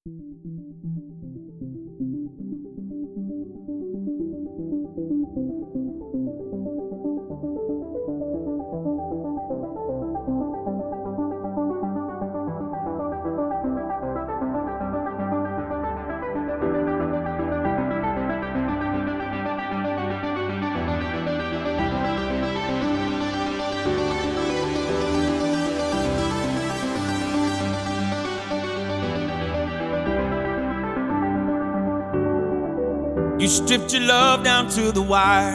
You stripped your love down to the wire,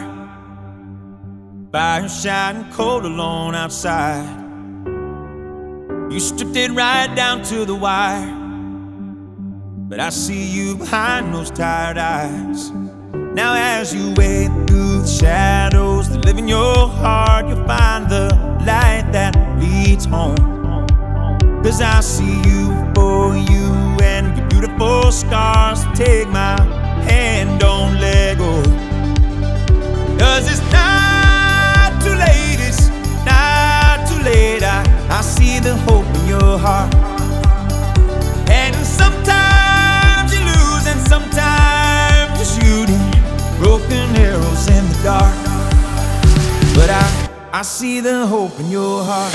fire shining cold alone outside. You stripped it right down to the wire, but I see you behind those tired eyes. Now as you wade through the shadows that live in your heart, you'll find the light that leads home. 'Cause I see you for you and your beautiful scars. Take my hand, don't let go. 'Cause it's not too late, it's not too late. I see the hope in your heart. And sometimes you lose and sometimes you're shooting broken arrows in the dark. But I see the hope in your heart.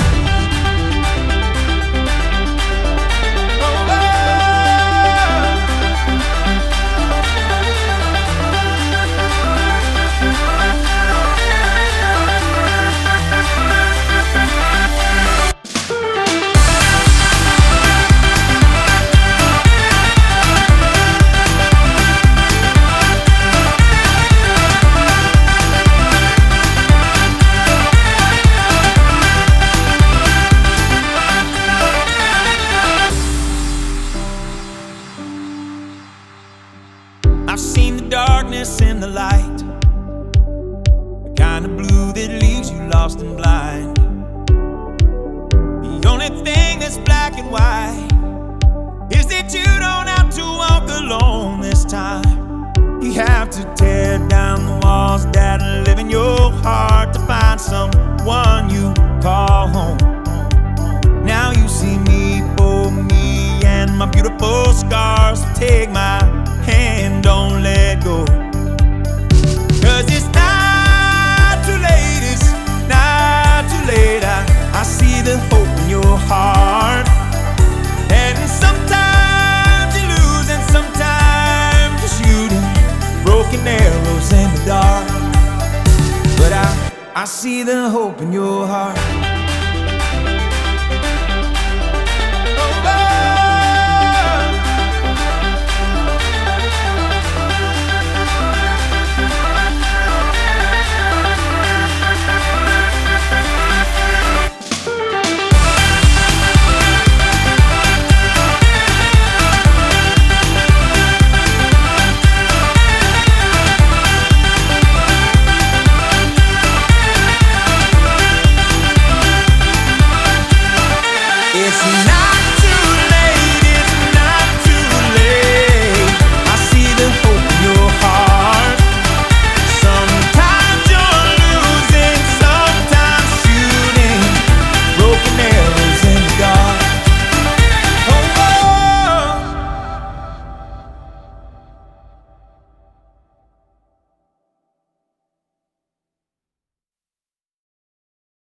I've seen the darkness in the light, the kind of blue that leaves you lost and blind. The only thing that's black and white is that you don't have to walk alone this time. You have to tear down the walls that live in your heart to find someone you call home. Now you see me for me and my beautiful scars. Take my hand, don't let go. 'Cause it's not too late, it's not too late. I see the hope in your heart. And sometimes you lose and sometimes you're shooting broken arrows in the dark. But I see the hope in your heart.